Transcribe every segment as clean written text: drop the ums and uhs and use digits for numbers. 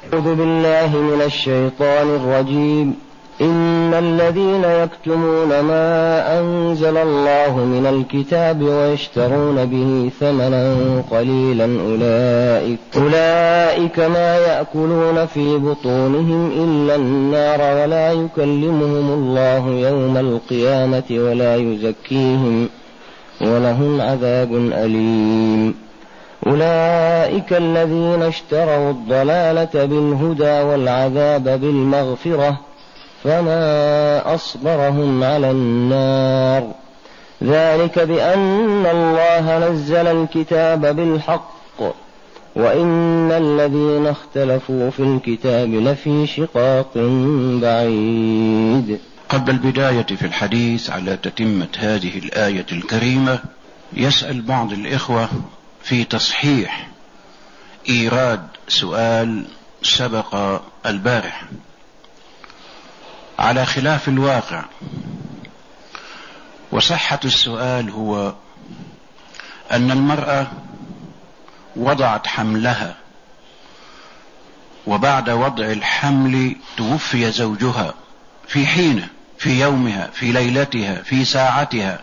أعوذ بالله من الشيطان الرجيم. إن الذين يكتمون ما أنزل الله من الكتاب ويشترون به ثمنا قليلا أولئك ما يأكلون في بطونهم إلا النار ولا يكلمهم الله يوم القيامة ولا يزكيهم ولهم عذاب أليم. أولئك الذين اشتروا الضلالة بالهدى والعذاب بالمغفرة فما أصبرهم على النار. ذلك بأن الله نزل الكتاب بالحق وإن الذين اختلفوا في الكتاب لفي شقاق بعيد. قبل البداية في الحديث على تتمة هذه الآية الكريمة، يسأل بعض الإخوة في تصحيح إيراد سؤال سبق البارح على خلاف الواقع. وصحة السؤال هو أن المرأة وضعت حملها، وبعد وضع الحمل توفي زوجها في حينه، في يومها، في ليلتها، في ساعتها،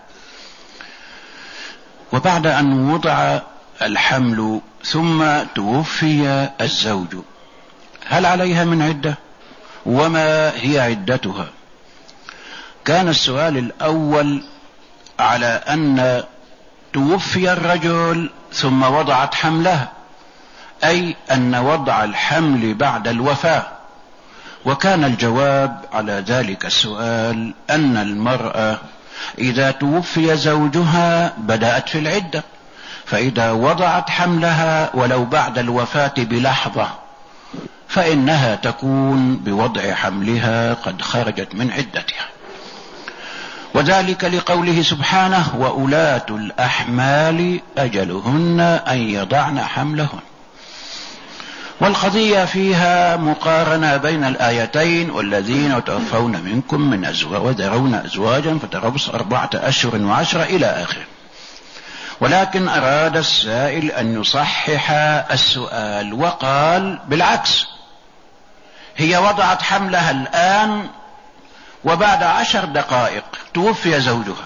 وبعد أن وضع الحمل ثم توفي الزوج، هل عليها من عدة؟ وما هي عدتها؟ كان السؤال الأول على أن توفي الرجل ثم وضعت حملها، أي أن وضع الحمل بعد الوفاة. وكان الجواب على ذلك السؤال أن المرأة إذا توفي زوجها بدأت في العدة، فإذا وضعت حملها ولو بعد الوفاة بلحظة فإنها تكون بوضع حملها قد خرجت من عدتها. وذلك لقوله سبحانه: وأولاة الأحمال أجلهن أن يضعن حملهن. والقضية فيها مقارنة بين الآيتين: والذين توفون منكم من أزواج وذرون أزواجا فتربص 4 أشهر و10 إلى آخره. ولكن أراد السائل أن يصحح السؤال وقال بالعكس، هي وضعت حملها الآن وبعد 10 دقائق توفي زوجها.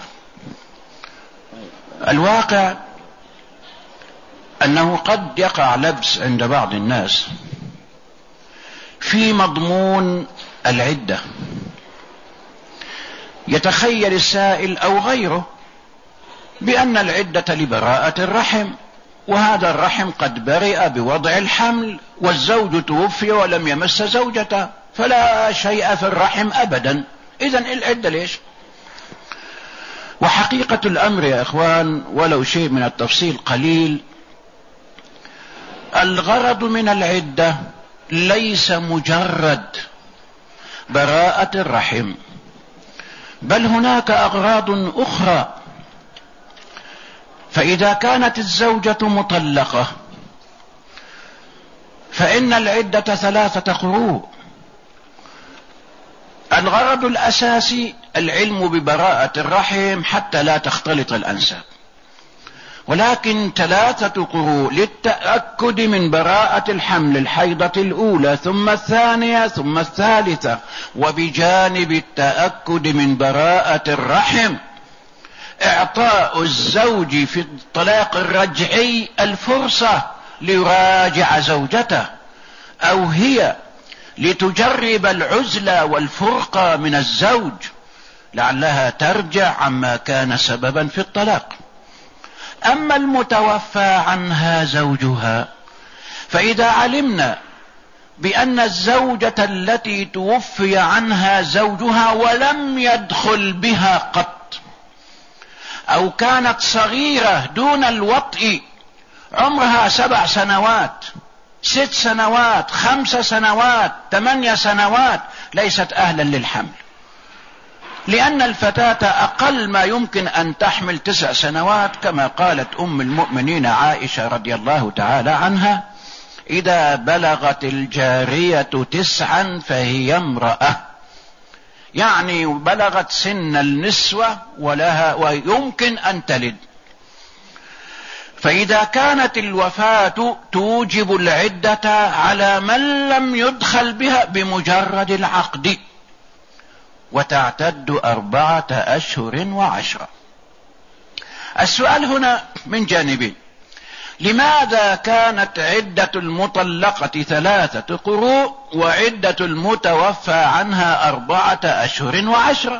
الواقع أنه قد يقع لبس عند بعض الناس في مضمون العدة. يتخيل السائل أو غيره بأن العدة لبراءة الرحم، وهذا الرحم قد برئ بوضع الحمل، والزوج توفي ولم يمس زوجته، فلا شيء في الرحم أبدا، إذن العدة ليش؟ وحقيقة الأمر يا إخوان، ولو شيء من التفصيل قليل، الغرض من العدة ليس مجرد براءة الرحم، بل هناك أغراض أخرى. فإذا كانت الزوجة مطلقة فإن العدة 3 قروء. الغرض الأساسي العلم ببراءة الرحم حتى لا تختلط الأنساب، ولكن 3 قروء للتأكد من براءة الحمل: الحيضة الأولى ثم الثانية ثم الثالثة. وبجانب التأكد من براءة الرحم إعطاء الزوج في الطلاق الرجعي الفرصة ليراجع زوجته، أو هي لتجرب العزلة والفرقة من الزوج لعلها ترجع عما كان سببا في الطلاق. أما المتوفى عنها زوجها، فإذا علمنا بأن الزوجة التي توفي عنها زوجها ولم يدخل بها قط، أو كانت صغيرة دون الوطء، عمرها 7 سنوات 6 سنوات 5 سنوات 8 سنوات، ليست أهلا للحمل، لأن الفتاة أقل ما يمكن أن تحمل 9 سنوات، كما قالت أم المؤمنين عائشة رضي الله تعالى عنها: إذا بلغت الجارية 9 فهي امرأة، يعني بلغت سن النسوة ولها ويمكن أن تلد. فإذا كانت الوفاة توجب العدة على من لم يدخل بها بمجرد العقد، وتعتد 4 أشهر و10. السؤال هنا من جانبين: لماذا كانت عدة المطلقة 3 قروء وعدة المتوفى عنها 4 أشهر و10؟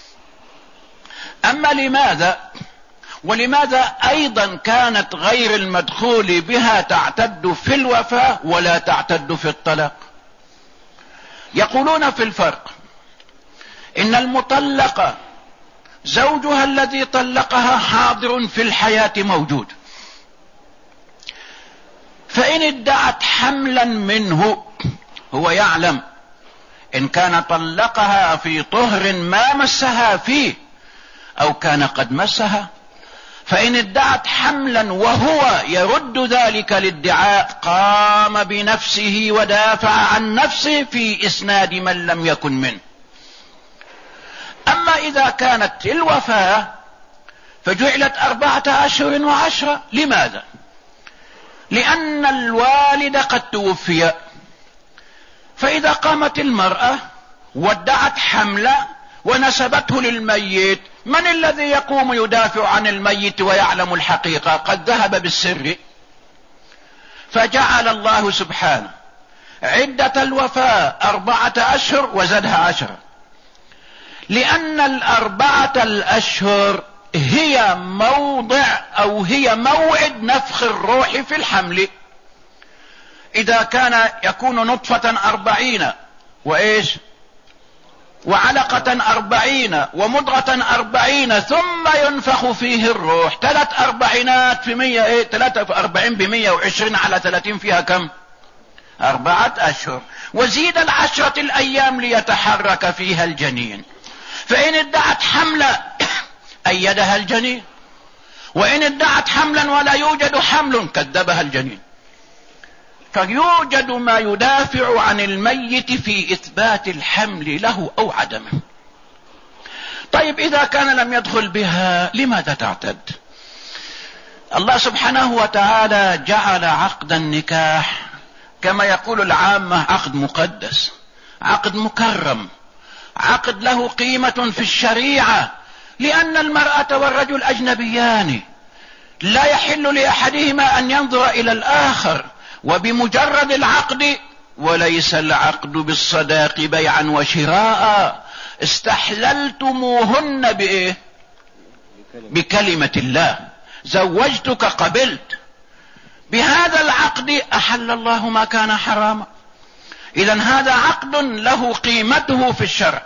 أما ولماذا أيضا كانت غير المدخول بها تعتد في الوفاة ولا تعتد في الطلاق؟ يقولون في الفرق: إن المطلقة زوجها الذي طلقها حاضر في الحياة موجود، فإن ادعت حملا منه هو يعلم إن كان طلقها في طهر ما مسها فيه أو كان قد مسها، فإن ادعت حملا وهو يرد ذلك الادعاء قام بنفسه ودافع عن نفسه في إسناد من لم يكن منه. أما إذا كانت الوفاة فجعلت 4 أشهر و10. لماذا؟ لأن الوالد قد توفي، فإذا قامت المرأة وادعت حمل ونسبته للميت، من الذي يقوم يدافع عن الميت ويعلم الحقيقة؟ قد ذهب بالسر. فجعل الله سبحانه عدة الوفاة 4 أشهر وزادها 10، لأن 4 الأشهر هي موضع أو هي موعد نفخ الروح في الحمل. إذا كان يكون نطفة 40 وإيش وعلقة 40 ومضغة 40 ثم ينفخ فيه الروح، 3 أربعينات في 100 43 ب120 على 30 فيها كم؟ 4 أشهر، وزيد 10 الأيام ليتحرك فيها الجنين. فإن ادعت حملا أيدها الجنين، وإن ادعت حملا ولا يوجد حمل كذبها الجنين. فيوجد ما يدافع عن الميت في إثبات الحمل له أو عدمه. طيب إذا كان لم يدخل بها لماذا تعتد؟ الله سبحانه وتعالى جعل عقد النكاح كما يقول العامة عقد مقدس، عقد مكرم، عقد له قيمة في الشريعة، لأن المرأة والرجل أجنبيان، لا يحل لأحدهما أن ينظر إلى الآخر، وبمجرد العقد، وليس العقد بالصداق بيعا وشراء، استحللتموهن بإيه؟ بكلمة الله، زوجتك قبلت. بهذا العقد أحل الله ما كان حراما. إذن هذا عقد له قيمته في الشرع.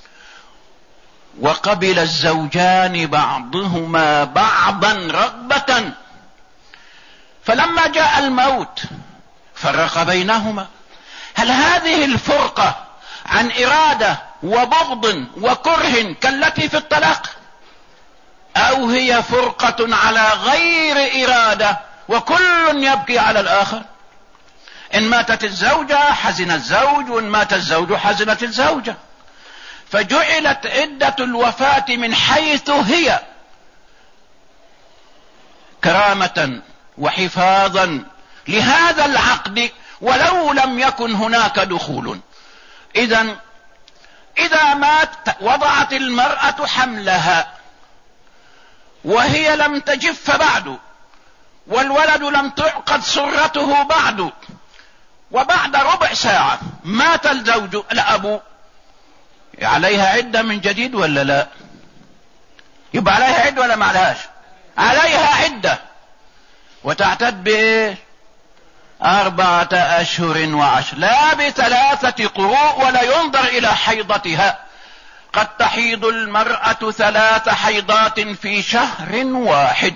وقبل الزوجان بعضهما بعضا رغبة، فلما جاء الموت فرق بينهما. هل هذه الفرقة عن إرادة وبغض وكره كالتي في الطلاق، أو هي فرقة على غير إرادة وكل يبكي على الآخر؟ إن ماتت الزوجة حزن الزوج، وإن مات الزوج حزنت الزوجة. فجعلت عدة الوفاة من حيث هي كرامة وحفاظا لهذا العقد، ولو لم يكن هناك دخول. إذا مات وضعت المرأة حملها وهي لم تجف بعد، والولد لم تعقد سرته بعد، وبعد ربع ساعة مات الزوج الأب، عليها عدة من جديد ولا لا؟ يبقى عليها عدة ولا ما عليهاش؟ عليها عدة، وتعتد ب 4 أشهر و10، لا ب3 قروء، ولا ينظر إلى حيضتها. قد تحيض المرأة 3 حيضات في شهر واحد،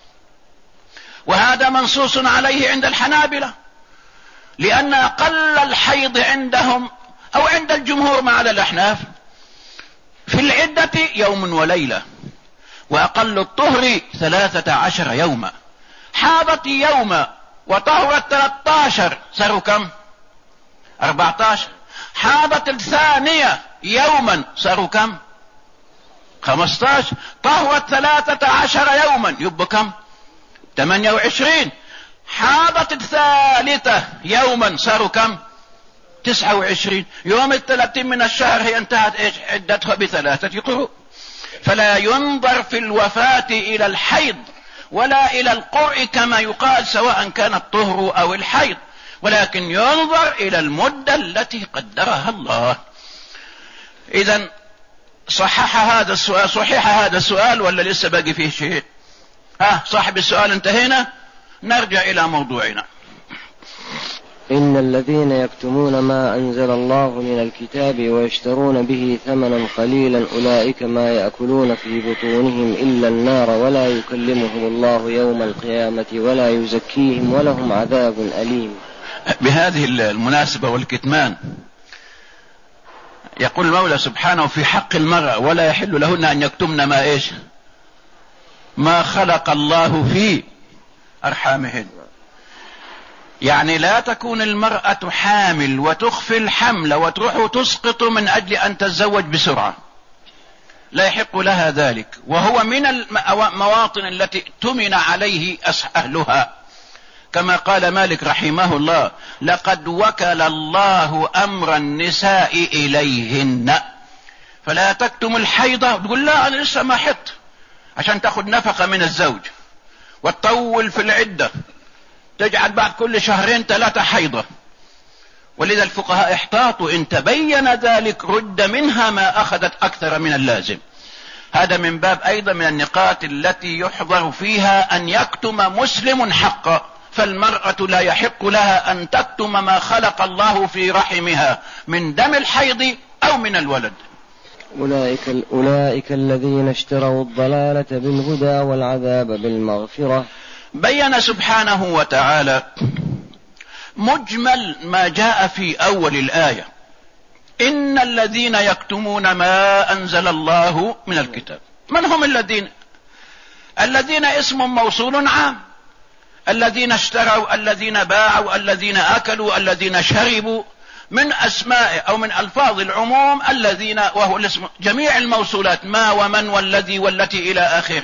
وهذا منصوص عليه عند الحنابلة، لأن أقل الحيض عندهم أو عند الجمهور مع الأحناف في العدة 1 يوم وليلة، وأقل الطهر 13 يوما. حاضت يوما وطهرت 13 صاروا كم؟ 14. حاضت الثانية يوما صاروا كم؟ 15. طهرت 13 يوما يبقى كم؟ 28. حاضت الثالثة يوما صاروا كم؟ 29. يوم 30 من الشهر هي انتهت ايش عدتها ب3 قروء. فلا ينظر في الوفاة الى الحيض ولا الى القرء كما يقال، سواء كان الطهر او الحيض، ولكن ينظر الى المدة التي قدرها الله. اذا صحح هذا السؤال ولا لسه باقي فيه شيء؟ صاحب السؤال انتهينا، نرجع الى موضوعنا. إن الذين يكتمون ما أنزل الله من الكتاب ويشترون به ثمنا قليلا أولئك ما يأكلون في بطونهم إلا النار ولا يكلمهم الله يوم القيامة ولا يزكيهم ولهم عذاب أليم. بهذه المناسبة والكتمان يقول المولى سبحانه في حق المرأة: ولا يحل لهن أن يكتمن ما خلق الله في أرحامهن. يعني لا تكون المرأة حامل وتخفي الحمل وتروح تسقط من أجل أن تتزوج بسرعة، لا يحق لها ذلك، وهو من المواطن التي ائتمن عليه أهلها، كما قال مالك رحمه الله: لقد وكل الله أمر النساء إليهن. فلا تكتم الحيضة تقول لا أنا لسه ما حط، عشان تأخذ نفقة من الزوج وتطول في العدة، تجعل بعد كل 2-3 حيضة. ولذا الفقهاء احتاطوا: إن تبين ذلك رد منها ما أخذت أكثر من اللازم. هذا من باب أيضا من النقاط التي يحضر فيها أن يكتم مسلم حقا. فالمرأة لا يحق لها أن تكتم ما خلق الله في رحمها من دم الحيض أو من الولد. أولئك الذين اشتروا الضلالة بالهدى والعذاب بالمغفرة. بين سبحانه وتعالى مجمل ما جاء في أول الآية: إن الذين يكتمون ما أنزل الله من الكتاب. من هم الذين؟ الذين اسم موصول عام، الذين اشتروا، الذين باعوا، الذين أكلوا، الذين شربوا، من أسماء أو من ألفاظ العموم الذين، وهو الاسم جميع الموصولات ما ومن والذي والتي إلى آخر.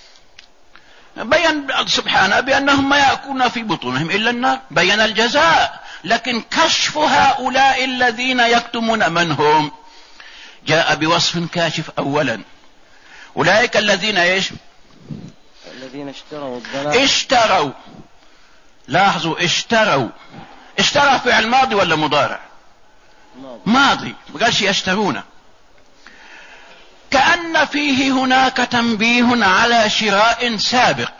بين سبحانه بأنهم ما يأكلون في بطونهم إلا النار، بين الجزاء. لكن كشف هؤلاء الذين يكتمون من هم جاء بوصف كاشف أولا: أولئك الذين ايش؟ الذين اشتروا الضلالة. اشتروا، لاحظوا، اشترى فعل ماضي ولا مضارع؟ ماضي، ما قالش يشترون. كأن فيه هناك تنبيه على شراء سابق.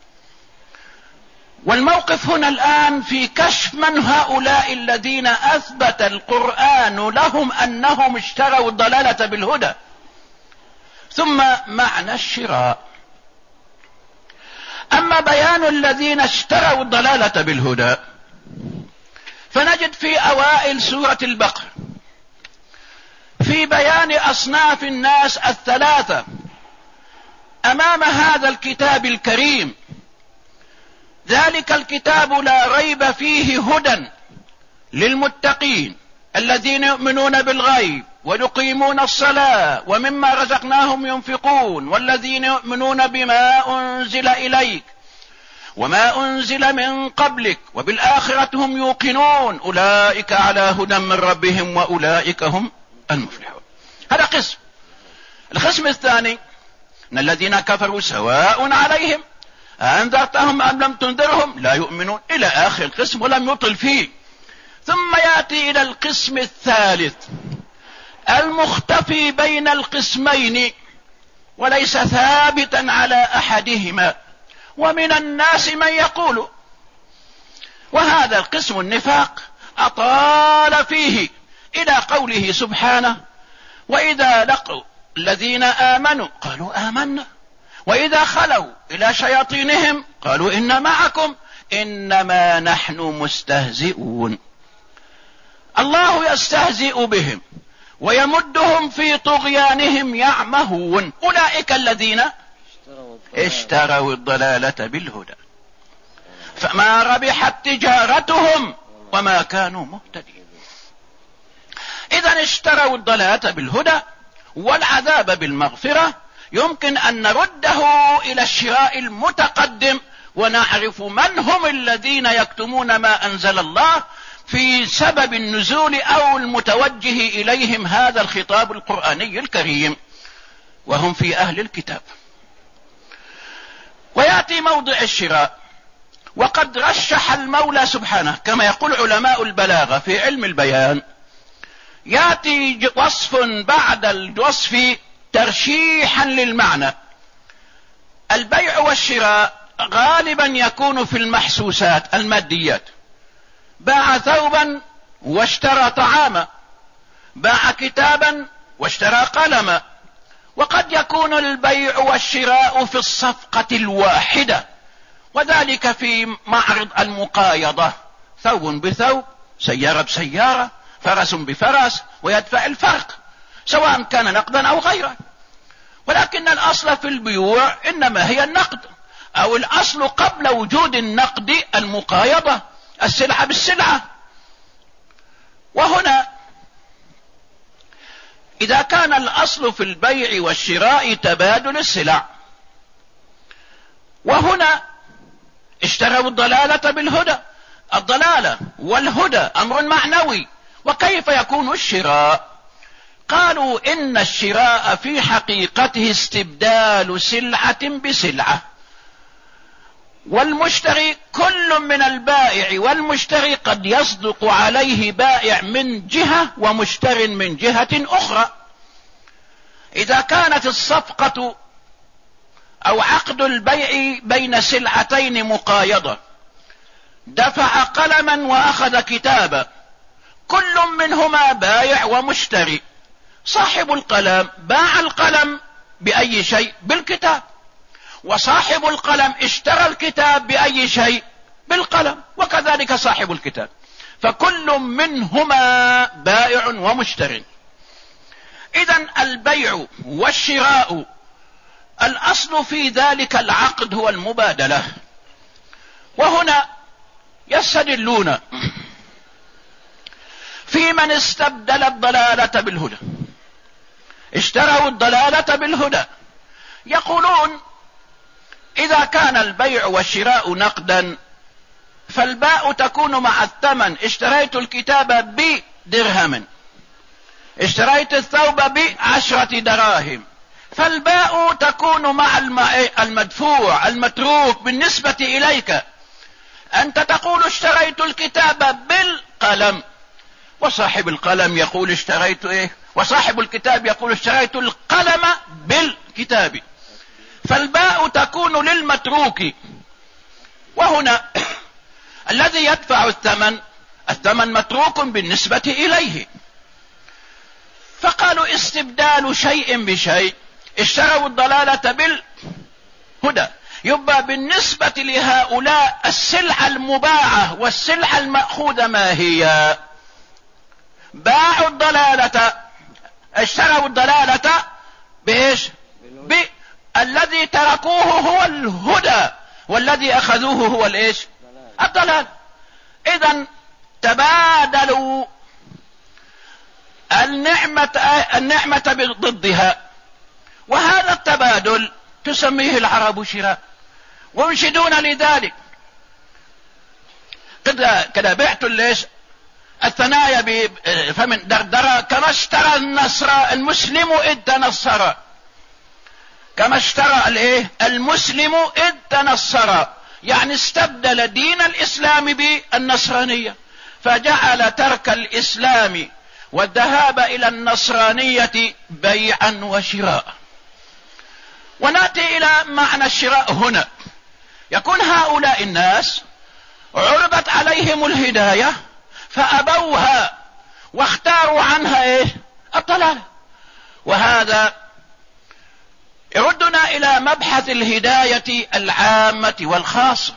والموقف هنا الآن في كشف من هؤلاء الذين أثبت القرآن لهم أنهم اشتروا الضلالة بالهدى. ثم معنى الشراء. أما بيان الذين اشتروا الضلالة بالهدى فنجد في أوائل سورة البقرة في بيان أصناف الناس 3 أمام هذا الكتاب الكريم. ذلك الكتاب لا ريب فيه هدى للمتقين الذين يؤمنون بالغيب ويقيمون الصلاة ومما رزقناهم ينفقون، والذين يؤمنون بما أنزل إليك وما أنزل من قبلك وبالآخرة هم يوقنون، أولئك على هدى من ربهم وأولئك هم المفلحون. هذا قسم. القسم الثاني: ان الذين كفروا سواء عليهم أنذرتهم أم لم تنذرهم لا يؤمنون، إلى آخر القسم ولم يطل فيه. ثم يأتي إلى القسم الثالث المختفي بين القسمين وليس ثابتا على أحدهما، ومن الناس من يقول. وهذا القسم النفاق أطال فيه إلى قوله سبحانه: وإذا لقوا الذين آمنوا قالوا آمنا وإذا خلوا إلى شياطينهم قالوا إن معكم إنما نحن مستهزئون. الله يستهزئ بهم ويمدهم في طغيانهم يعمهون. أولئك الذين اشتروا الضلالة بالهدى فما ربحت تجارتهم وما كانوا مهتدين. إذن اشتروا الضلالة بالهدى والعذاب بالمغفرة. يمكن أن نرده إلى الشراء المتقدم ونعرف من هم الذين يكتمون ما أنزل الله في سبب النزول أو المتوجه إليهم هذا الخطاب القرآني الكريم، وهم في أهل الكتاب. ويأتي موضع الشراء، وقد رشح المولى سبحانه كما يقول علماء البلاغة في علم البيان، يأتي وصف بعد الوصف ترشيحا للمعنى. البيع والشراء غالبا يكون في المحسوسات الماديات، باع ثوبا واشترى طعاما، باع كتابا واشترى قلما. وقد يكون البيع والشراء في الصفقة الواحدة، وذلك في معرض المقايضة، ثوب بثوب، سيارة بسيارة، فرس بفرس، ويدفع الفرق سواء كان نقدا أو غيره. ولكن الأصل في البيوع إنما هي النقد، أو الأصل قبل وجود النقد المقايضة، السلعة بالسلعة. وهنا إذا كان الأصل في البيع والشراء تبادل السلع، وهنا اشتروا الضلالة بالهدى، الضلالة والهدى أمر معنوي، وكيف يكون الشراء؟ قالوا إن الشراء في حقيقته استبدال سلعة بسلعة، والمشتري كل من البائع والمشتري قد يصدق عليه بائع من جهة ومشتر من جهة أخرى. إذا كانت الصفقة أو عقد البيع بين سلعتين مقايضة، دفع قلما وأخذ كتابا، كل منهما بائع ومشتري، صاحب القلم باع القلم بأي شيء؟ بالكتاب، وصاحب القلم اشترى الكتاب بأي شيء؟ بالقلم، وكذلك صاحب الكتاب، فكل منهما بائع ومشتري. إذن البيع والشراء الأصل في ذلك العقد هو المبادلة. وهنا يستدلون في من استبدل الضلالة بالهدى، اشتروا الضلالة بالهدى، يقولون إذا كان البيع والشراء نقدا فالباء تكون مع الثمن، اشتريت الكتاب بدرهم، اشتريت الثوب ب10 دراهم، فالباء تكون مع المدفوع المتروك بالنسبة إليك. أنت تقول اشتريت الكتاب بالقلم، وصاحب القلم يقول اشتريت ايه، وصاحب الكتاب يقول اشتريت القلم بالكتاب، فالباء تكون للمتروك. وهنا الذي يدفع الثمن متروك بالنسبة إليه، فقالوا استبدال شيء بشيء، اشتروا الضلالة بالهدى، يبقى بالنسبة لهؤلاء السلعة المباعة والسلعة المأخوذة ما هي؟ باعوا الضلالة، اشتروا الضلالة بإيش؟ الذي تركوه هو الهدى، والذي أخذوه هو الإيش؟ الضلال. إذن تبادلوا النعمة بضدها، وهذا التبادل تسميه العرب شراء، وينشدون لذلك كده بعت ليش الثنايا فمن دردرة كما اشترى المسلم إذ تنصر، كما اشترى المسلم إذ تنصر، يعني استبدل دين الإسلام بالنصرانية، فجعل ترك الإسلام والذهاب إلى النصرانية بيعا وشراء. ونأتي إلى معنى الشراء هنا، يكون هؤلاء الناس عرضت عليهم الهداية فأبوها واختاروا عنها الضلال. وهذا يردنا إلى مبحث الهداية العامة والخاصة.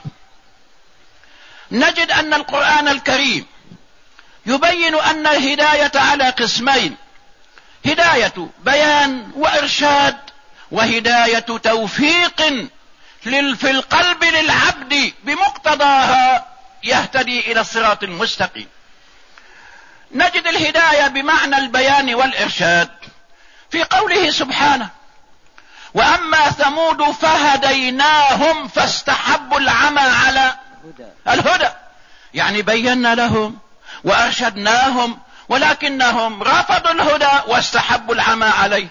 نجد أن القرآن الكريم يبين أن الهداية على قسمين: هداية بيان وإرشاد، وهداية توفيق في القلب للعبد بمقتضاها يهتدي إلى الصراط المستقيم. نجد الهداية بمعنى البيان والإرشاد في قوله سبحانه: وأما ثمود فهديناهم فاستحبوا العمى على الهدى، يعني بينا لهم وأرشدناهم، ولكنهم رفضوا الهدى واستحبوا العمى عليه.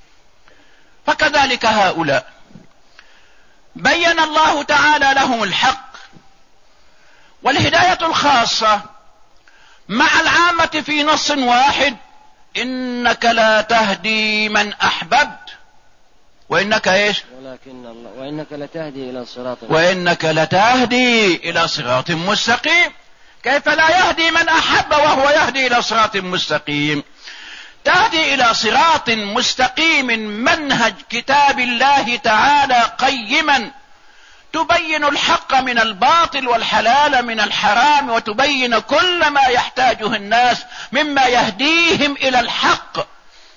فكذلك هؤلاء بين الله تعالى لهم الحق والهداية الخاصة مع العامة في نص واحد: إنك لا تهدي من أحببت وإنك إيش؟ وإنك لتهدي إلى صراط وإنك لتهدي إلى صراط مستقيم. كيف لا يهدي من أحب وهو يهدي إلى صراط مستقيم؟ تهدي إلى صراط مستقيم منهج كتاب الله تعالى قيما، تبين الحق من الباطل والحلال من الحرام، وتبين كل ما يحتاجه الناس مما يهديهم إلى الحق.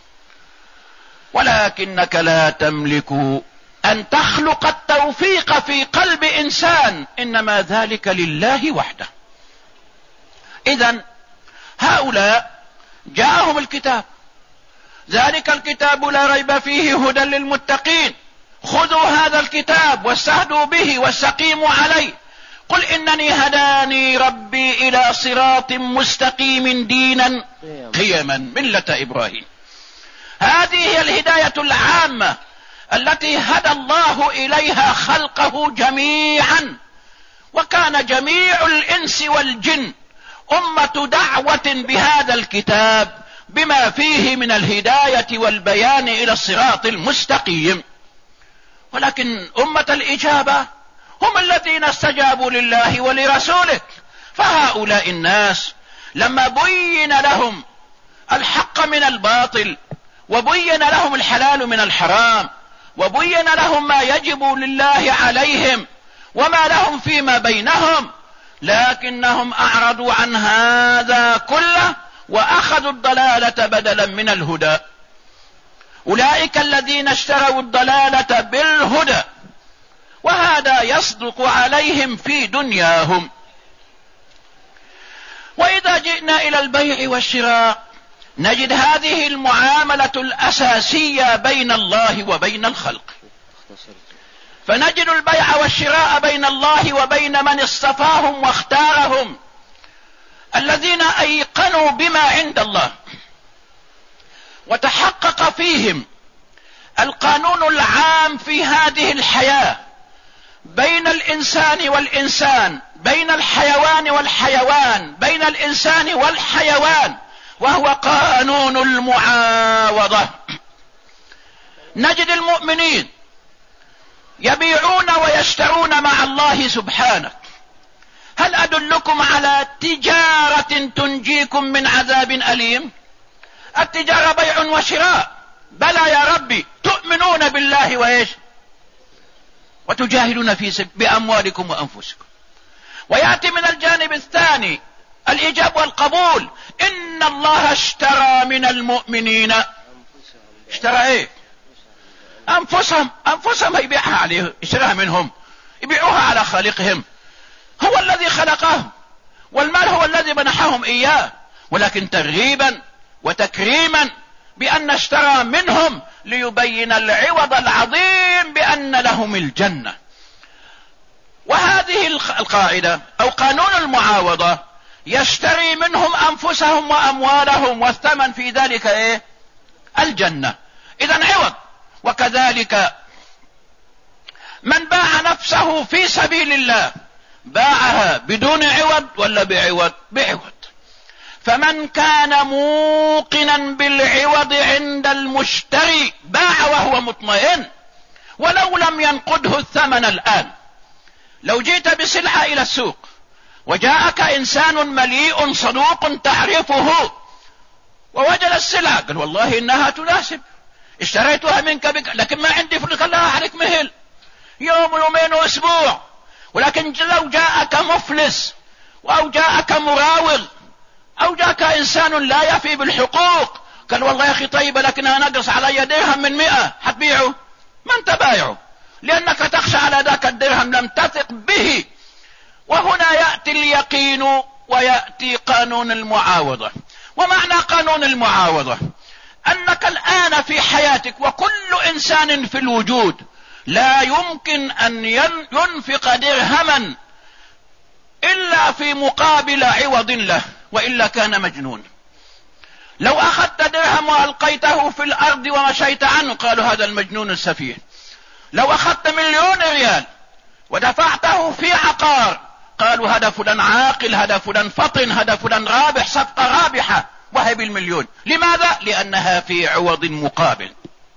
ولكنك لا تملك أن تخلق التوفيق في قلب إنسان، إنما ذلك لله وحده. إذن هؤلاء جاءهم الكتاب، ذلك الكتاب لا ريب فيه هدى للمتقين، خذوا هذا الكتاب واستهدوا به واستقيموا عليه. قل إنني هداني ربي إلى صراط مستقيم دينا قيما ملة إبراهيم. هذه هي الهداية العامة التي هدى الله إليها خلقه جميعا، وكان جميع الإنس والجن أمة دعوة بهذا الكتاب بما فيه من الهداية والبيان إلى الصراط المستقيم. ولكن أمة الإجابة هم الذين استجابوا لله ولرسوله. فهؤلاء الناس لما بين لهم الحق من الباطل، وبين لهم الحلال من الحرام، وبين لهم ما يجب لله عليهم وما لهم فيما بينهم، لكنهم أعرضوا عن هذا كله وأخذوا الضلالة بدلا من الهدى. أولئك الذين اشتروا الضلالة بالهدى، وهذا يصدق عليهم في دنياهم. وإذا جئنا إلى البيع والشراء نجد هذه المعاملة الأساسية بين الله وبين الخلق. فنجد البيع والشراء بين الله وبين من اصطفاهم واختارهم، الذين أيقنوا بما عند الله وتحقق فيهم القانون العام في هذه الحياة بين الإنسان والإنسان، بين الحيوان والحيوان، بين الإنسان والحيوان، وهو قانون المعاوضة. نجد المؤمنين يبيعون ويشترون مع الله سبحانه. هل أدلكم على تجارة تنجيكم من عذاب أليم؟ التجارة بيع وشراء. بلى يا ربي، تؤمنون بالله وإيش؟ وتجاهدون في بأموالكم وأنفسكم. ويأتي من الجانب الثاني الإجاب والقبول. إن الله اشترى من المؤمنين، اشترى ايه؟ أنفسهم يبيعها عليه، يشتريها منهم، يبيعوها على خالقهم. هو الذي خلقهم، والمال هو الذي منحهم إياه، ولكن ترغيبا وتكريما بأن اشترى منهم ليبين العوض العظيم بأن لهم الجنة. وهذه القاعدة أو قانون المعاوضة يشتري منهم أنفسهم وأموالهم، والثمن في ذلك إيه؟ الجنة. إذن عوض. وكذلك من باع نفسه في سبيل الله باعها بدون عوض ولا بعوض؟ بعوض. فمن كان موقنا بالعوض عند المشتري باع وهو مطمئن ولو لم ينقده الثمن الآن. لو جئت بسلعة إلى السوق وجاءك إنسان مليء صدوق تعرفه ووجد السلعة، قال والله إنها تناسب، اشتريتها منك لكن ما عندي فلوس، قال لها عليك مهل يوم يومين واسبوع. ولكن لو جاءك مفلس أو جاءك مراوغ أو جاءك إنسان لا يفي بالحقوق، قال والله يا أخي طيبة لكنها نقص علي درهم من 100، حتبيعه؟ ما انت بايعه، لأنك تخشى على ذاك الدرهم، لم تثق به. وهنا يأتي اليقين ويأتي قانون المعاوضة. ومعنى قانون المعاوضة أنك الآن في حياتك وكل إنسان في الوجود لا يمكن أن ينفق درهما إلا في مقابل عوض له، وإلا كان مجنون. لو أخذت درهم وألقيته في الأرض ومشيت عنه قالوا هذا المجنون السفيه. لو أخذت 1,000,000 ريال ودفعته في عقار قالوا هذا فلان عاقل، هذا فلان فطن، هذا فلان رابح، صفقة رابحة، وهب 1,000,000. لماذا؟ لأنها في عوض مقابل.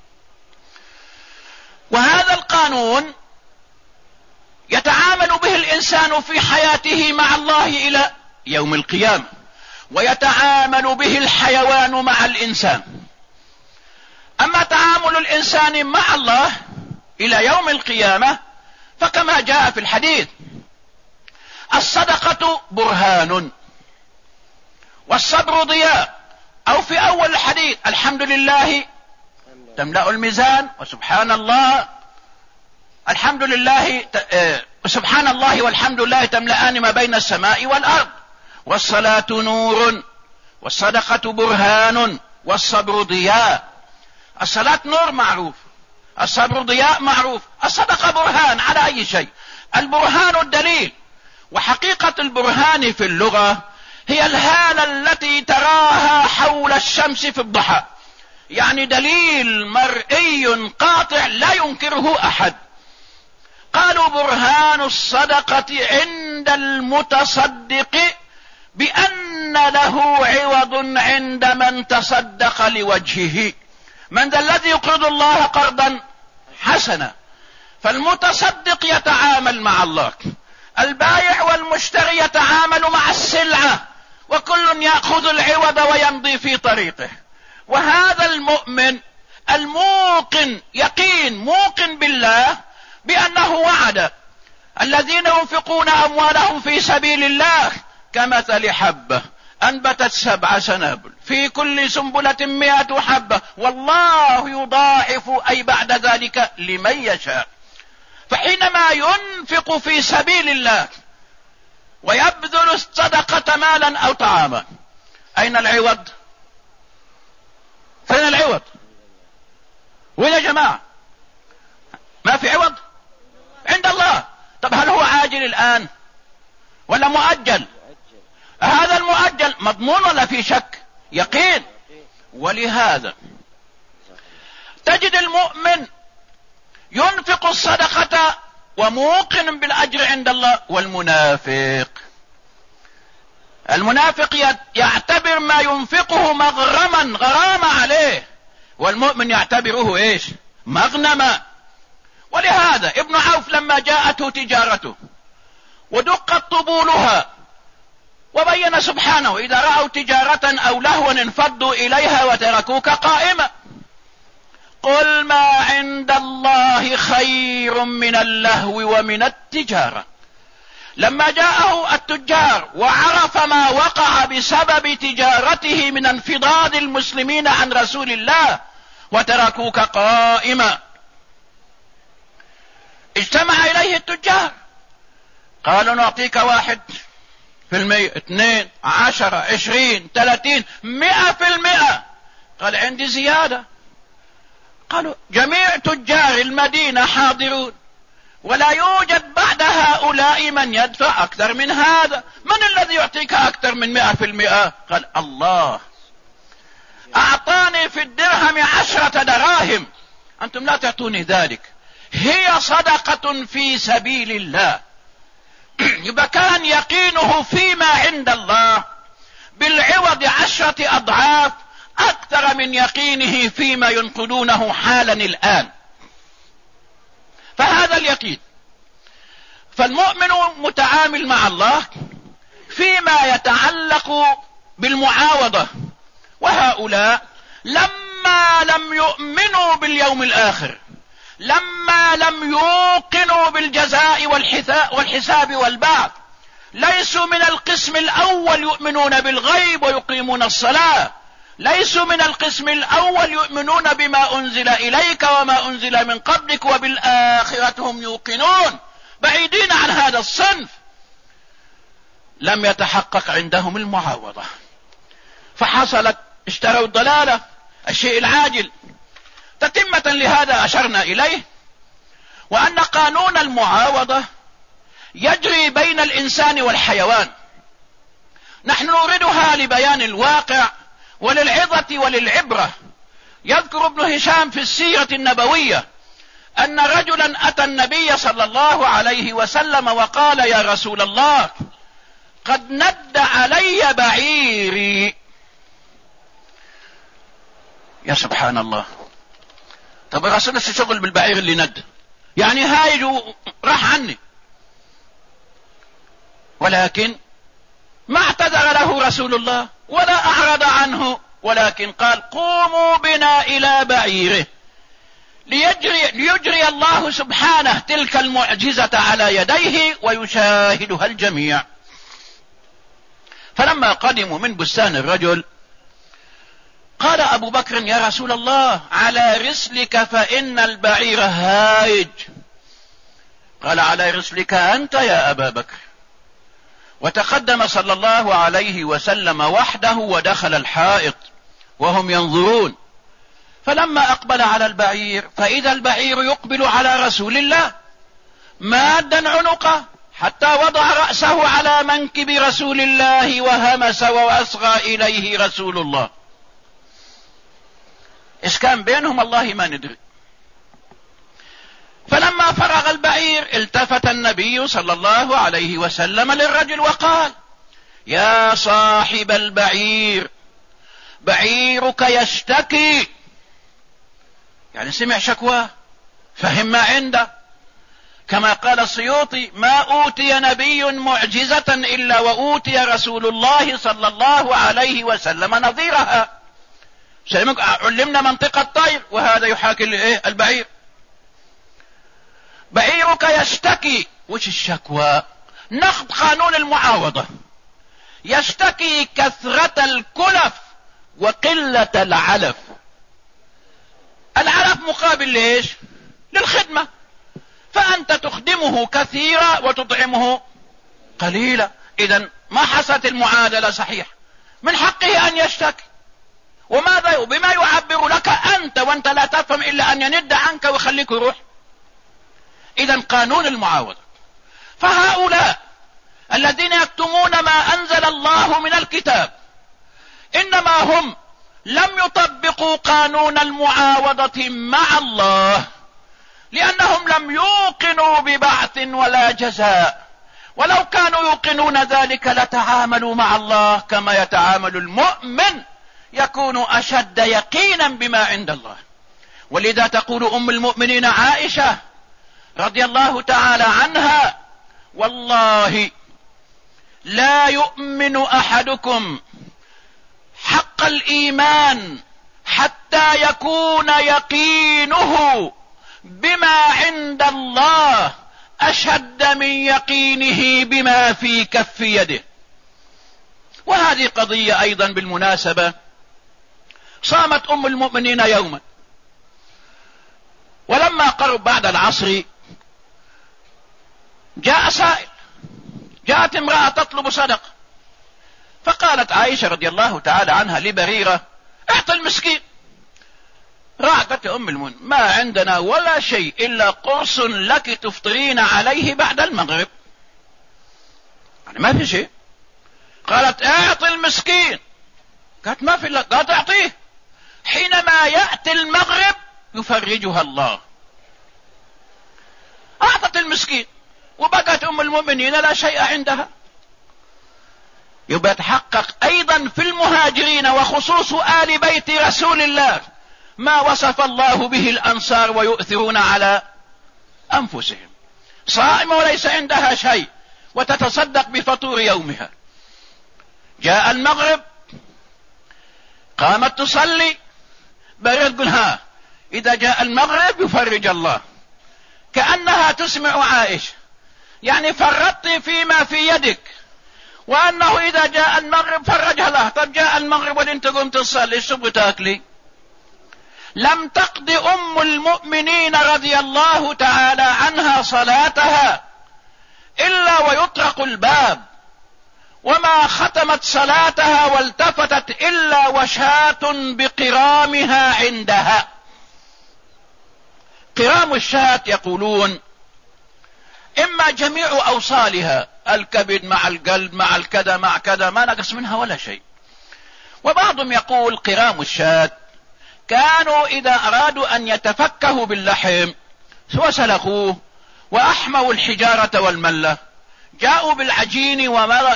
وهذا القانون يتعامل به الإنسان في حياته مع الله إلى يوم القيامة، ويتعامل به الحيوان مع الإنسان. أما تعامل الإنسان مع الله إلى يوم القيامة فكما جاء في الحديث: الصدقة برهان والصبر ضياء، أو في أول الحديث: الحمد لله تملأ الميزان، وسبحان الله الحمد لله سبحان الله والحمد لله تملأان ما بين السماء والأرض، والصلاة نور والصدقة برهان والصبر ضياء. الصلاة نور معروف، الصبر ضياء معروف، الصدقة برهان على أي شيء. البرهان الدليل، وحقيقة البرهان في اللغة هي الهالة التي تراها حول الشمس في الضحى، يعني دليل مرئي قاطع لا ينكره أحد. قالوا برهان الصدقة عند المتصدق بأن له عوض عند من تصدق لوجهه. من ذا الذي يقرض الله قرضا حسنا؟ فالمتصدق يتعامل مع الله، البائع والمشتري يتعامل مع السلعة، وكل يأخذ العوض ويمضي في طريقه. وهذا المؤمن الموقن يقين موقن بالله بأنه وعد الذين ينفقون أموالهم في سبيل الله كمثل حبة أنبتت 7 سنابل في كل سنبلة 100 حبة والله يضاعف أي بعد ذلك لمن يشاء. فحينما ينفق في سبيل الله ويبذل الصدقة مالا أو طعاما، أين العوض؟ فين العوض؟ وين يا جماعة؟ ما في عوض عند الله. طب هل هو عاجل الآن ولا مؤجل؟ هذا المؤجل مضمون ولا في شك؟ يقين. ولهذا تجد المؤمن ينفق الصدقة وموقن بالأجر عند الله، المنافق يعتبر ما ينفقه مغرما غرام عليه، والمؤمن يعتبره ايش؟ مغنما. ولهذا ابن عوف لما جاءته تجارته ودقت طبولها وبين سبحانه: إذا رأوا تجارة أو لهوا انفضوا إليها وتركوك قائمة. قل ما عند الله خير من اللهو ومن التجارة. لما جاءه التجار وعرف ما وقع بسبب تجارته من انفضاض المسلمين عن رسول الله وتركوك قائمة، اجتمع إليه التجار قالوا: نعطيك 1%، 2، 10، 20، 30، 100%. قال: عندي زيادة. قالوا: جميع تجار المدينة حاضرون ولا يوجد بعد هؤلاء من يدفع أكثر من هذا، من الذي يعطيك أكثر من 100%؟ قال: الله أعطاني في الدرهم 10 دراهم، أنتم لا تعطوني ذلك، هي صدقة في سبيل الله. يبقى كان يقينه فيما عند الله بالعوض 10 أضعاف أكثر من يقينه فيما ينقلونه حالا الآن. فهذا اليقين. فالمؤمن متعامل مع الله فيما يتعلق بالمعاوضة، وهؤلاء لما لم يؤمنوا باليوم الآخر، لما لم يوقنوا بالجزاء والحساب والبعث، ليسوا من القسم الأول يؤمنون بالغيب ويقيمون الصلاة، ليسوا من القسم الأول يؤمنون بما أنزل إليك وما أنزل من قبلك وبالآخرة هم يوقنون، بعيدين عن هذا الصنف. لم يتحقق عندهم المعاوضة، فحصلت اشتروا الضلالة الشيء العاجل. تتمة لهذا أشرنا إليه، وأن قانون المعاوضة يجري بين الإنسان والحيوان. نحن نوردها لبيان الواقع وللعظة وللعبرة. يذكر ابن هشام في السيرة النبوية أن رجلا أتى النبي صلى الله عليه وسلم وقال: يا رسول الله، قد ند علي بعيري. يا سبحان الله، طب الرسول شغل بالبعير اللي ند؟ يعني هايج راح عني. ولكن ما اعتذر له رسول الله ولا أعرض عنه، ولكن قال: قوموا بنا إلى بعيره ليجري الله سبحانه تلك المعجزة على يديه ويشاهدها الجميع. فلما قدموا من بستان الرجل قال أبو بكر: يا رسول الله، على رسلك فإن البعير هايج. قال: على رسلك أنت يا أبا بكر. وتقدم صلى الله عليه وسلم وحده ودخل الحائط وهم ينظرون. فلما أقبل على البعير فإذا البعير يقبل على رسول الله مادا عنقه حتى وضع رأسه على منكب رسول الله وهمس وأصغى إليه رسول الله. إيش كان بينهم الله ما ندري. فلما فرغ البعير التفت النبي صلى الله عليه وسلم للرجل وقال: يا صاحب البعير، بعيرك يشتكي. يعني سمع شكواه، فهم ما عنده. كما قال السيوطي: ما أوتي نبي معجزة إلا وأوتي رسول الله صلى الله عليه وسلم نظيرها. علمنا منطق الطير، وهذا يحاكي البعير. بعيرك يشتكي. وش الشكوى؟ نقض قانون المعاوضة. يشتكي كثرة الكلف وقلة العلف. العلف مقابل ليش؟ للخدمة. فأنت تخدمه كثيرا وتطعمه قليلا. إذن ما حصلت المعادلة صحيح. من حقه أن يشتكي. وماذا بما يعبر لك أنت وأنت لا تفهم إلا أن يند عنك ويخليك يروح. إذن قانون المعاوضة. فهؤلاء الذين يكتمون ما أنزل الله من الكتاب إنما هم لم يطبقوا قانون المعاوضة مع الله، لأنهم لم يوقنوا ببعث ولا جزاء. ولو كانوا يوقنون ذلك لتعاملوا مع الله كما يتعامل المؤمن، يكون أشد يقينا بما عند الله. ولذا تقول أم المؤمنين عائشة رضي الله تعالى عنها: والله لا يؤمن أحدكم حق الإيمان حتى يكون يقينه بما عند الله أشد من يقينه بما في كف يده. وهذه قضية أيضا بالمناسبة. صامت أم المؤمنين يوما، ولما قرب بعد العصر جاء سائل. جاءت امرأة تطلب صدقة، فقالت عائشة رضي الله تعالى عنها لبريرة: اعطي المسكين. راحت أم المؤمنين: ما عندنا ولا شيء إلا قرص لك تفطرين عليه بعد المغرب. يعني ما في شيء. قالت: اعطي المسكين. قالت: ما في إلا. قالت: اعطيه. حينما يأتي المغرب يفرجها الله. أعطت المسكين وبقت أم المؤمنين لا شيء عندها. يبقى يتحقق أيضا في المهاجرين وخصوص آل بيت رسول الله ما وصف الله به الأنصار ويؤثرون على أنفسهم. صائمة وليس عندها شيء وتتصدق بفطور يومها. جاء المغرب قامت تصلي. بريد قل: ها، إذا جاء المغرب يفرج الله. كأنها تسمع عائشة: يعني فرطت فيما في يدك، وأنه إذا جاء المغرب فرجها الله. طب جاء المغرب وانت قمت تصلي، ايش تبغي تاكلي؟ لم تقض أم المؤمنين رضي الله تعالى عنها صلاتها إلا ويطرق الباب وما ختمت صلاتها والتفتت إلا وشاة بقرامها عندها. قرام الشاة يقولون إما جميع أوصالها، الكبد مع القلب مع الكذا مع كذا، ما نقص منها ولا شيء. وبعضهم يقول قرام الشاة كانوا إذا أرادوا أن يتفكهوا باللحم وسلخوه وأحموا الحجارة والملة، جاءوا بالعجين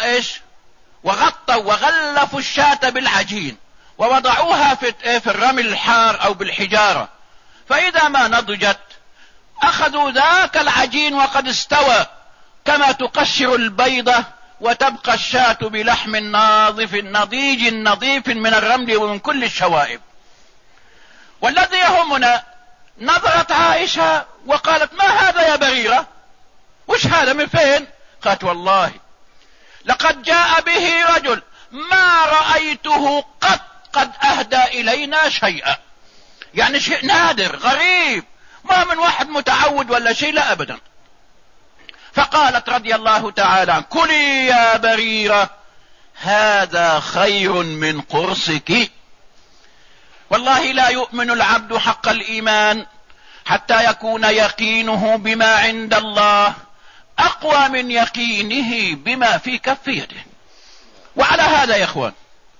وغطوا وغلفوا الشاة بالعجين ووضعوها في الرمل الحار أو بالحجارة، فإذا ما نضجت أخذوا ذاك العجين وقد استوى كما تقشر البيضة، وتبقى الشاة بلحم ناظف نضيج نظيف من الرمل ومن كل الشوائب. والذي يهمنا نظرت عائشة وقالت: ما هذا يا بريرة؟ وش هذا من فين؟ قالت: والله لقد جاء به رجل ما رأيته قد أهدى إلينا شيئا، يعني شيء نادر غريب، ما من واحد متعود ولا شيء، لا أبدا. فقالت رضي الله تعالى: كلي يا بريرة، هذا خير من قرصك. والله لا يؤمن العبد حق الإيمان حتى يكون يقينه بما عند الله أقوى من يقينه بما في كف يده. وعلى هذا يا إخوان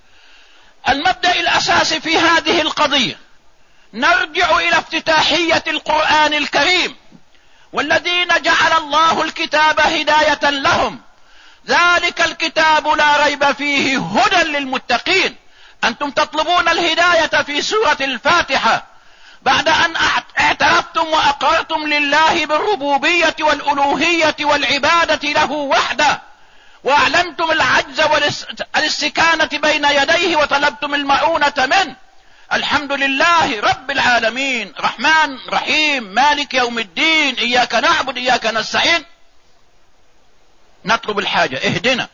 المبدأ الأساسي في هذه القضية نرجع إلى افتتاحية القرآن الكريم: والذين جعل الله الكتاب هداية لهم، ذلك الكتاب لا ريب فيه هدى للمتقين. أنتم تطلبون الهداية في سورة الفاتحة بعد أن اعترفتم وأقررتم لله بالربوبية والألوهية والعبادة له وحده، وأعلنتم العجز والاستكانة بين يديه وطلبتم المعونة منه. الحمد لله رب العالمين، رحمن رحيم، مالك يوم الدين، إياك نعبد إياك نستعين. نطلب الحاجة، اهدنا.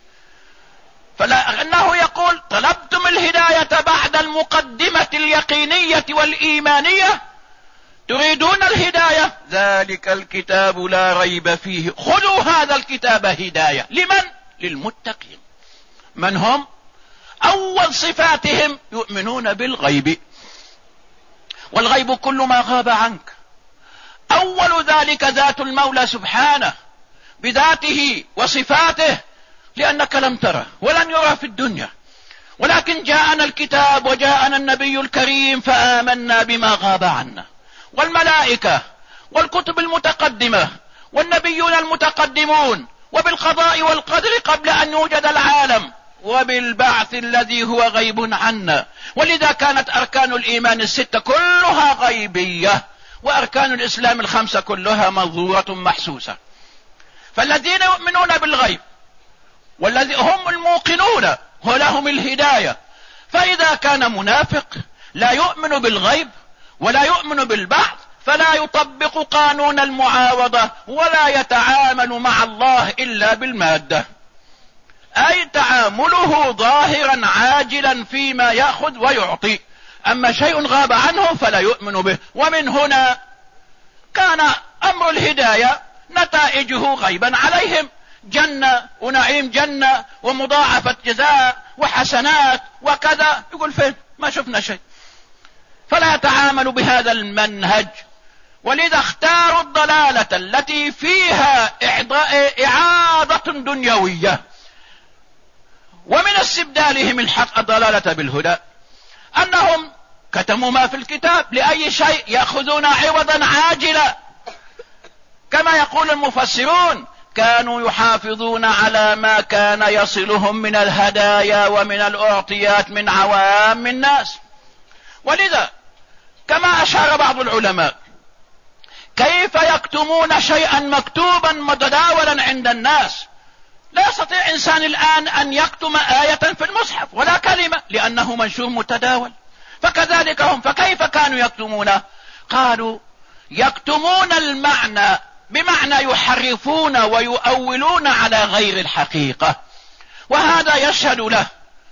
فلأنه يقول: طلبتم الهداية بعد المقدمة اليقينية والإيمانية، تريدون الهداية، ذلك الكتاب لا ريب فيه، خذوا هذا الكتاب هداية. لمن؟ للمتقين. من هم؟ أول صفاتهم يؤمنون بالغيب، والغيب كل ما غاب عنك. أول ذلك ذات المولى سبحانه بذاته وصفاته، لأنك لم تره ولن يرى في الدنيا، ولكن جاءنا الكتاب وجاءنا النبي الكريم فآمنا بما غاب عنا، والملائكة والكتب المتقدمة والنبيون المتقدمون، وبالقضاء والقدر قبل أن يوجد العالم، وبالبعث الذي هو غيب عنا. ولذا كانت أركان الإيمان الستة كلها غيبية، وأركان الإسلام الخمسة كلها منظورة محسوسة. فالذين يؤمنون بالغيب والذي هم الموقنون ولهم الهداية. فإذا كان منافق لا يؤمن بالغيب ولا يؤمن بالبعث فلا يطبق قانون المعاوضة ولا يتعامل مع الله إلا بالمادة، أي تعامله ظاهرا عاجلا فيما يأخذ ويعطي، أما شيء غاب عنه فلا يؤمن به. ومن هنا كان أمر الهداية نتائجه غيبا عليهم، جنة ونعيم جنة ومضاعفة جزاء وحسنات وكذا، يقول فين؟ ما شفنا شيء. فلا يتعامل بهذا المنهج، ولذا اختاروا الضلالة التي فيها إعادة دنيوية. ومن استبدالهم الحق الضلالة بالهدى أنهم كتموا ما في الكتاب لأي شيء يأخذون عوضا عاجلا، كما يقول المفسرون: كانوا يحافظون على ما كان يصلهم من الهدايا ومن الأعطيات من عوام الناس. ولذا كما أشار بعض العلماء: كيف يكتمون شيئا مكتوبا متداولا عند الناس؟ لا يستطيع إنسان الآن أن يكتم آية في المصحف ولا كلمة، لأنه منشور متداول. فكذلك هم، فكيف كانوا يكتمونه؟ قالوا: يكتمون المعنى، بمعنى يحرفون ويؤولون على غير الحقيقة. وهذا يشهد له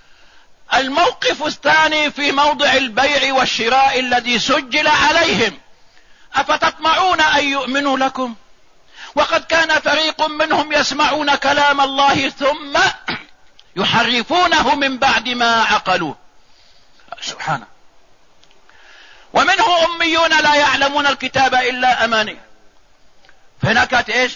الموقف الثاني في موضع البيع والشراء الذي سجل عليهم: أفتطمعون أن يؤمنوا لكم وقد كان فريق منهم يسمعون كلام الله ثم يحرفونه من بعد ما عقلوه. سبحانه. ومنه أميون لا يعلمون الكتاب إلا أماني. فهناك ايش؟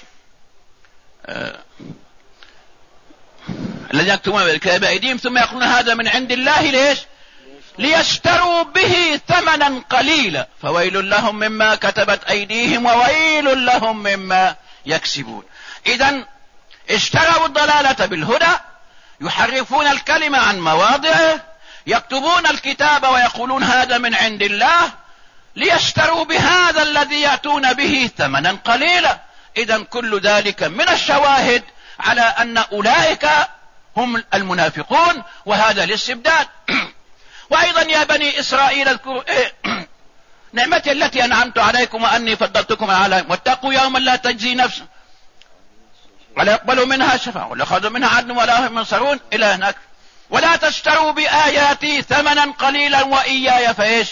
الذين يكتمون الكتاب بأيديهم ثم يقولون هذا من عند الله ليش؟ ليشتروا به ثمنا قليلا فويل لهم مما كتبت أيديهم وويل لهم مما يكسبون. إذن اشتروا الضلالة بالهدى، يحرفون الكلمة عن مواضعه، يكتبون الكتاب ويقولون هذا من عند الله ليشتروا بهذا الذي يأتون به ثمنا قليلا. إذن كل ذلك من الشواهد على أن أولئك هم المنافقون، وهذا الاستبداد. وأيضا يا بني إسرائيل اذكروا نعمتي التي أنعمت عليكم وأني فضلتكم على العالمين واتقوا يوما لا تجزي نفس ولا يقبلوا منها شفاعة ولا يأخذوا منها عدل ولا هم ينصرون إلى هناك. ولا تشتروا بآياتي ثمنا قليلا وإياي فإيش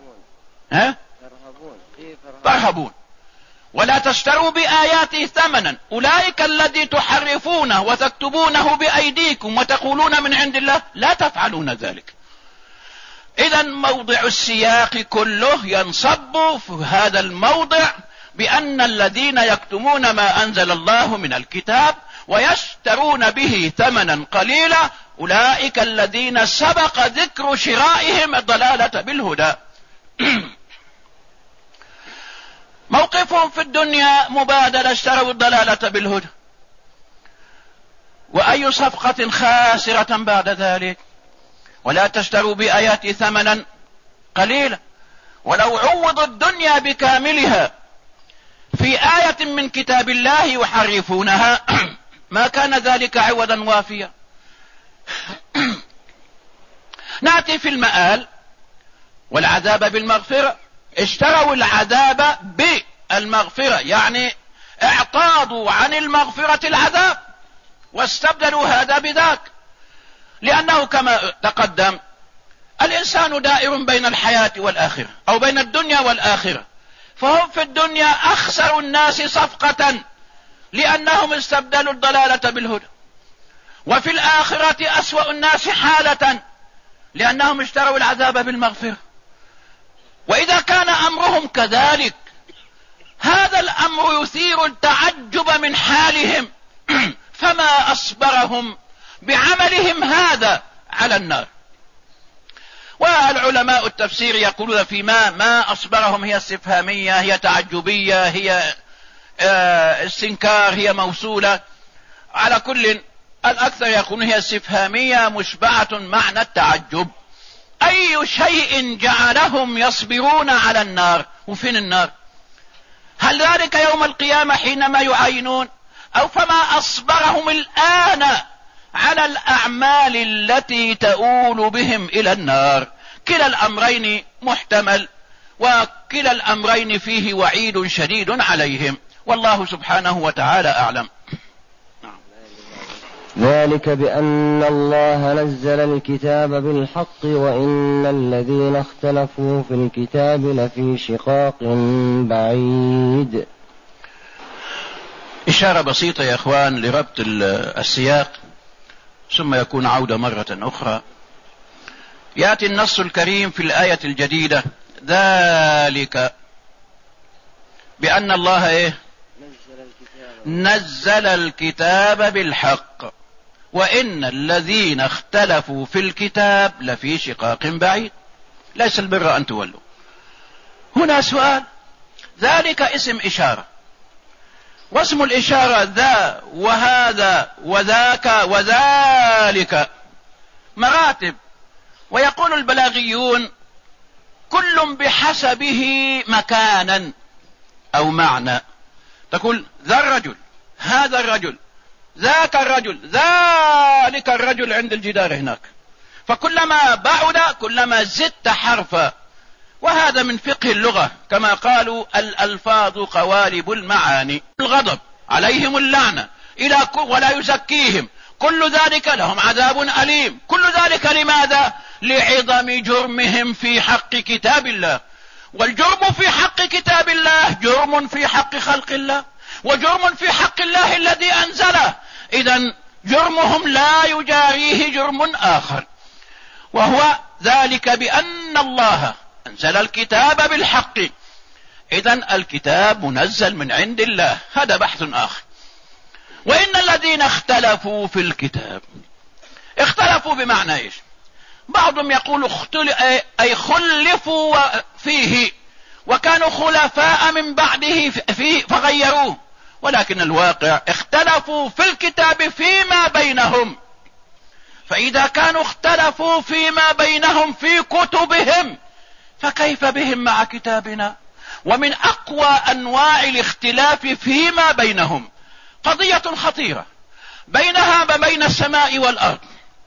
ترهبون. ولا تشتروا بآياتي ثمنا، أولئك الذي تحرفونه وتكتبونه بأيديكم وتقولون من عند الله لا تفعلون ذلك. إذن موضع السياق كله ينصب في هذا الموضع بأن الذين يكتمون ما أنزل الله من الكتاب ويشترون به ثمنا قليلا أولئك الذين سبق ذكر شرائهم الضلالة بالهدى. موقفهم في الدنيا مبادلة، اشتروا الضلالة بالهدى. وأي صفقة خاسرة بعد ذلك. ولا تشتروا بآياتي ثمنا قليلا. ولو عوضوا الدنيا بكاملها في آية من كتاب الله يحرفونها ما كان ذلك عوضا وافيا. نأتي في المآل والعذاب بالمغفرة. اشتروا العذاب بالمغفرة، يعني اعتاضوا عن المغفرة العذاب واستبدلوا هذا بذاك، لأنه كما تقدم الإنسان دائر بين الحياة والآخرة أو بين الدنيا والآخرة، فهم في الدنيا أخسر الناس صفقة لأنهم استبدلوا الضلالة بالهدى، وفي الآخرة أسوأ الناس حالة لأنهم اشتروا العذاب بالمغفرة. وإذا كان أمرهم كذلك هذا الأمر يثير التعجب من حالهم فما أصبرهم بعملهم هذا على النار. والعلماء التفسير يقولون في ما أصبرهم هي استفهامية، هي تعجبية، هي استنكار، هي موصولة. على كل الأكثر يقولون هي استفهامية مشبعة معنى التعجب. أي شيء جعلهم يصبرون على النار؟ وفين النار؟ هل ذلك يوم القيامة حينما يعاينون؟ أو فما أصبرهم الآن على الأعمال التي تؤول بهم إلى النار؟ كلا الأمرين محتمل، وكلا الأمرين فيه وعيد شديد عليهم، والله سبحانه وتعالى أعلم. ذلك بأن الله نزل الكتاب بالحق وإن الذين اختلفوا في الكتاب لفي شقاق بعيد. إشارة بسيطة يا إخوان لربط السياق ثم يكون عودة مرة أخرى. يأتي النص الكريم في الآية الجديدة ذلك بأن الله نزل الكتاب بالحق وإن الذين اختلفوا في الكتاب لفي شقاق بعيد. ليس البر أن تولوا. هنا سؤال. ذلك اسم إشارة، واسم الإشارة ذا وهذا وذاك وذلك مراتب، ويقول البلاغيون كل بحسبه مكانا أو معنى. تقول ذا الرجل، هذا الرجل، ذاك الرجل، ذلك الرجل عند الجدار هناك، فكلما بعد كلما زدت حرفا. وهذا من فقه اللغة كما قالوا الألفاظ قوالب المعاني. الغضب عليهم اللعنة ولا يزكيهم، كل ذلك لهم عذاب أليم. كل ذلك لماذا؟ لعظم جرمهم في حق كتاب الله. والجرم في حق كتاب الله جرم في حق خلق الله، وجرم في حق الله الذي أنزله. إذن جرمهم لا يجاريه جرم آخر، وهو ذلك بأن الله أنزل الكتاب بالحق. إذن الكتاب منزل من عند الله، هذا بحث آخر. وإن الذين اختلفوا في الكتاب، اختلفوا بمعنى إيش؟ بعضهم يقول أي خلفوا فيه وكانوا خلفاء من بعده فيه فغيروه، ولكن الواقع اختلفوا في الكتاب فيما بينهم. فإذا كانوا اختلفوا فيما بينهم في كتبهم فكيف بهم مع كتابنا؟ ومن أقوى أنواع الاختلاف فيما بينهم قضية خطيرة بينها وبين السماء والأرض،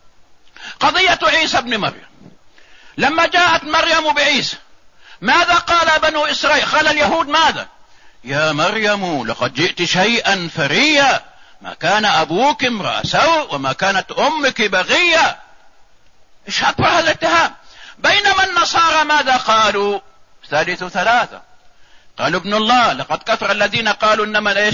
قضية عيسى بن مريم. لما جاءت مريم بعيسى ماذا قال بنو إسرائيل؟ قال اليهود ماذا؟ يا مريم لقد جئت شيئا فريا، ما كان أبوك امرأ سوء وما كانت أمك بغية. إيش أكبر هذا الاتهام؟ بينما النصارى ماذا قالوا؟ ثالث ثلاثة، قالوا ابن الله. لقد كفر الذين قالوا إنما إيش؟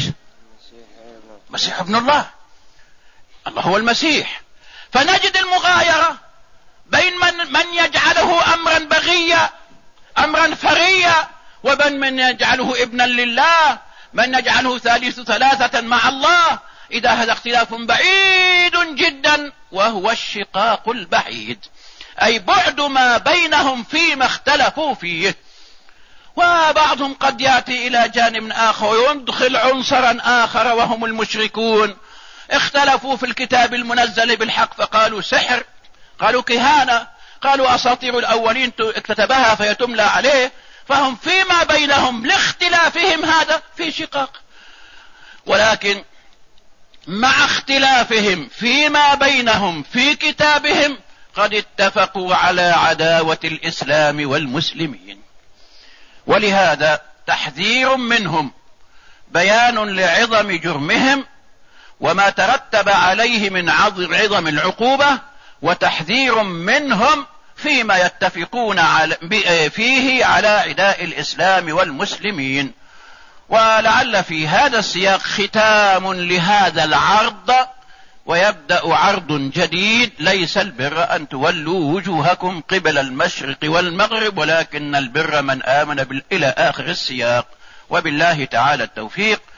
مسيح ابن الله، الله هو المسيح. فنجد المغايرة بين من يجعله أمرا بغيا أمرا فريا، وبين من يجعله ابنا لله، من يجعله ثالث ثلاثة مع الله. إذا هذا اختلاف بعيد جدا، وهو الشقاق البعيد، أي بعد ما بينهم فيما اختلفوا فيه. وبعضهم قد يأتي إلى جانب آخر ويدخل عنصرا آخر وهم المشركون. اختلفوا في الكتاب المنزل بالحق فقالوا سحر، قالوا كهانة، قالوا أساطير الأولين اكتتبها فيتملى عليه. فهم فيما بينهم لاختلافهم هذا في شقاق، ولكن مع اختلافهم فيما بينهم في كتابهم قد اتفقوا على عداوة الإسلام والمسلمين. ولهذا تحذير منهم بيان لعظم جرمهم وما ترتب عليه من عظم العقوبة، وتحذير منهم فيما يتفقون فيه على عداء الإسلام والمسلمين. ولعل في هذا السياق ختام لهذا العرض، ويبدأ عرض جديد: ليس البر أن تولوا وجوهكم قبل المشرق والمغرب ولكن البر من آمن إلى آخر السياق. وبالله تعالى التوفيق.